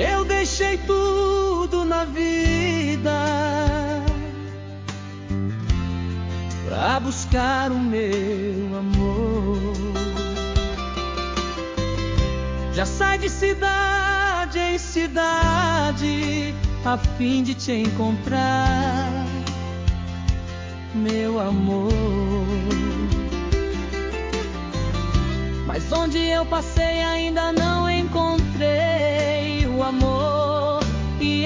Eu deixei tudo na vida pra buscar o meu amor. Já sai de cidade em cidade a fim de te encontrar, meu amor. Mas onde eu passei ainda não encontrei o amor e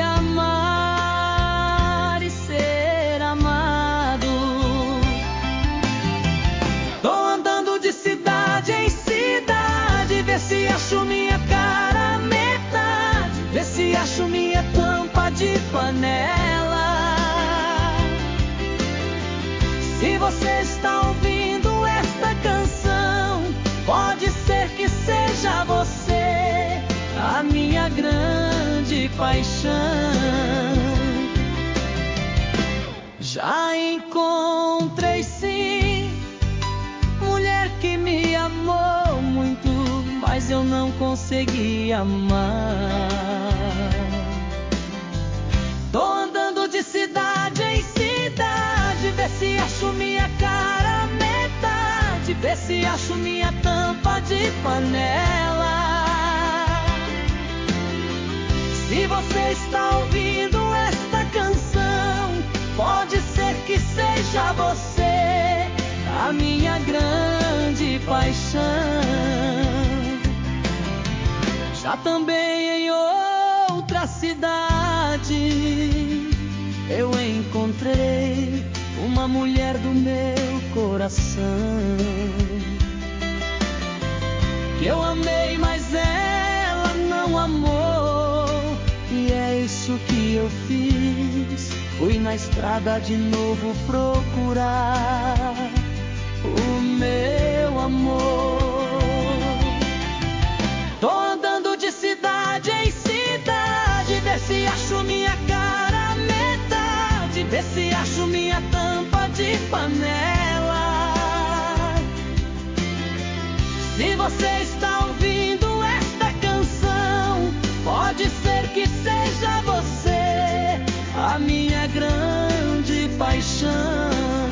amar e ser amado. Tô andando de cidade em cidade, vê se acho minha cara metade, vê se acho minha tampa de panela. Se você está ouvindo esta canção, pode ser que seja você a minha grande paixão. Já encontrei sim mulher que me amou muito, mas eu não consegui amar. Tô andando de cidade em cidade, vê se acho minha cara metade, vê se acho minha tampa de panela. Se você está ouvindo esta canção, pode ser que seja você a minha grande paixão. Já também em outra cidade eu encontrei uma mulher do meu coração, que eu amei, mas ela não amou. E é isso que eu fiz, fui na estrada de novo procurar o meu amor. Tô andando de cidade em cidade, vê se acho minha cara metade, vê se acho minha tampa de panela. Se você está ouvindo esta canção, pode ser que seja você a minha grande paixão.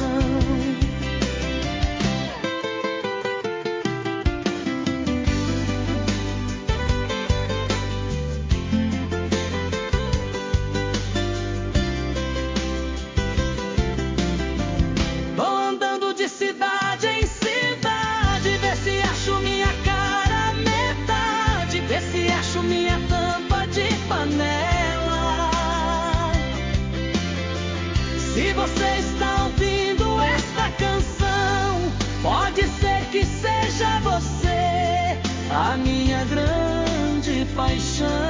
Se você está ouvindo esta canção, pode ser que seja você a minha grande paixão.